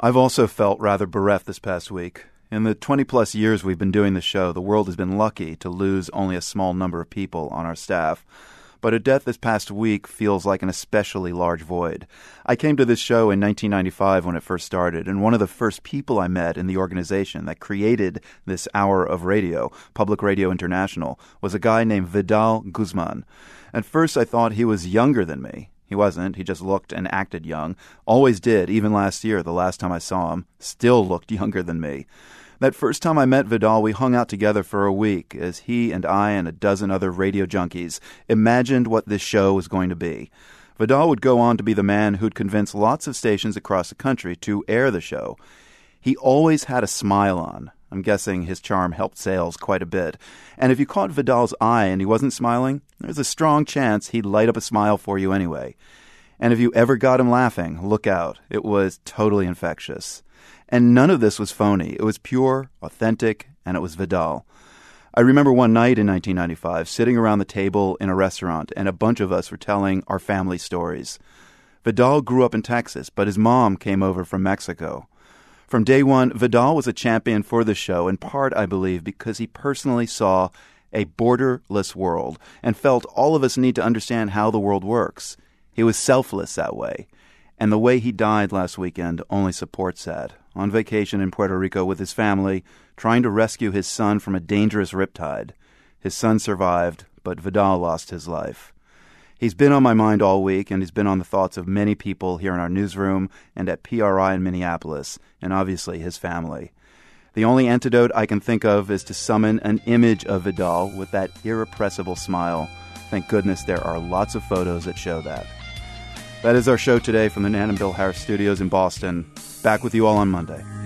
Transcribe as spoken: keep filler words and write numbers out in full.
I've also felt rather bereft this past week. In the twenty-plus years we've been doing the show, the world has been lucky to lose only a small number of people on our staff. But a death this past week feels like an especially large void. I came to this show in nineteen ninety-five when it first started, and one of the first people I met in the organization that created this hour of radio, Public Radio International, was a guy named Vidal Guzman. At first I thought he was younger than me. He wasn't. He just looked and acted young. Always did, even last year, the last time I saw him. Still looked younger than me. That first time I met Vidal, we hung out together for a week as he and I and a dozen other radio junkies imagined what this show was going to be. Vidal would go on to be the man who'd convince lots of stations across the country to air the show. He always had a smile on. I'm guessing his charm helped sales quite a bit. And if you caught Vidal's eye and he wasn't smiling, there's a strong chance he'd light up a smile for you anyway. And if you ever got him laughing, look out. It was totally infectious. And none of this was phony. It was pure, authentic, and it was Vidal. I remember one night in nineteen ninety-five sitting around the table in a restaurant, and a bunch of us were telling our family stories. Vidal grew up in Texas, but his mom came over from Mexico. From day one, Vidal was a champion for the show, in part, I believe, because he personally saw a borderless world and felt all of us need to understand how the world works. He was selfless that way. And the way he died last weekend only supports that. On vacation in Puerto Rico with his family, trying to rescue his son from a dangerous riptide. His son survived, but Vidal lost his life. He's been on my mind all week, and he's been on the thoughts of many people here in our newsroom and at P R I in Minneapolis, and obviously his family. The only antidote I can think of is to summon an image of Vidal with that irrepressible smile. Thank goodness there are lots of photos that show that. That is our show today from the Nan and Bill Harris Studios in Boston. Back with you all on Monday.